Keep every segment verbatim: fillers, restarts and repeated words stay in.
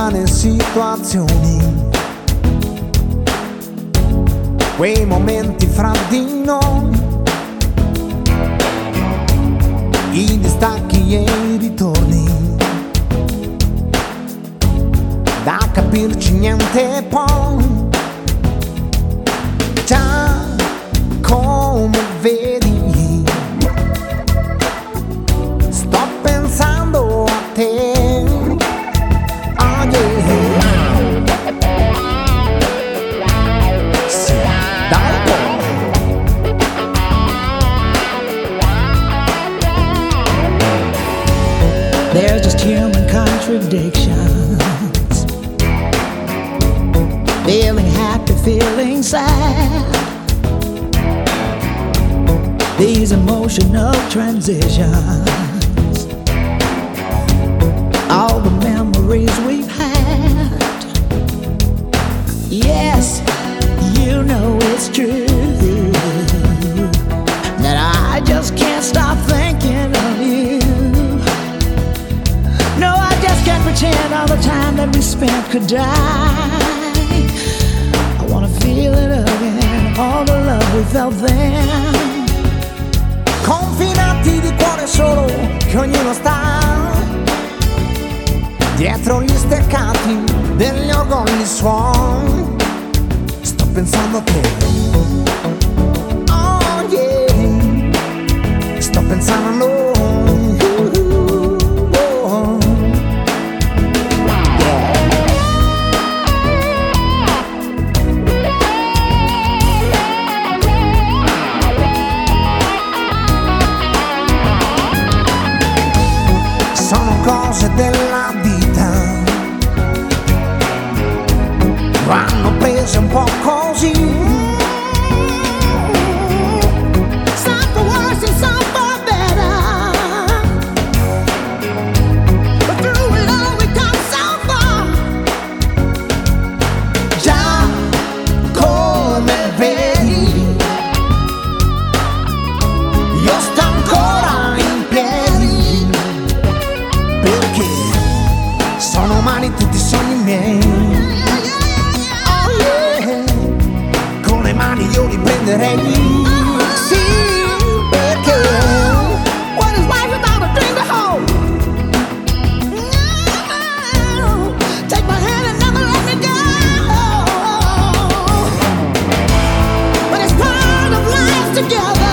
strane situazioni, quei momenti fra di noi, i distacchi e i ritorni, da capirci niente poi. Già come vedi, sto pensando a te. Oh yeah. Sì, dai poi. There's just human contradictions, feeling happy, feeling sad. These emotional transitions, all the memories we've had. Yes, you know it's true that I just can't stop thinking of you. No, I just can't pretend all the time that we spent could die. I wanna feel it again, all the love we felt then. Confinati di cuore solo, che ognuno sta dietro gli steccati degli orgogli suoni. Sto pensando a te. Oh yeah. Sto pensando a noi. Cose della vita vanno prese un po' così. Some for worse and some for better, but through it all we come so far. Già come vedi, io sto ancora in piedi, perché sono umani tutti i sogni miei. Oh yeah. Con le mani io li prenderei. Sì, perché What is life without a dream to hold? Take my hand and never let me go. But it's part of life together.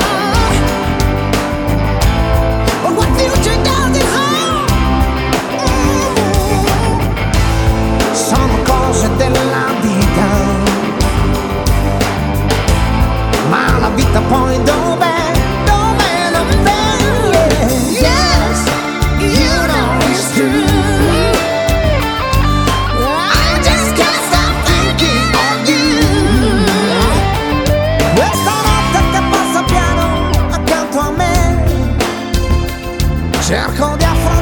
But what future does it hold? sono cose della vita, ma la vita poi dov'è? Dov'è? Dov'è? Yeah. Yes, you know it's true. I just can't stop thinking of you. Questa notte che passa piano accanto a me, cerco di affrontare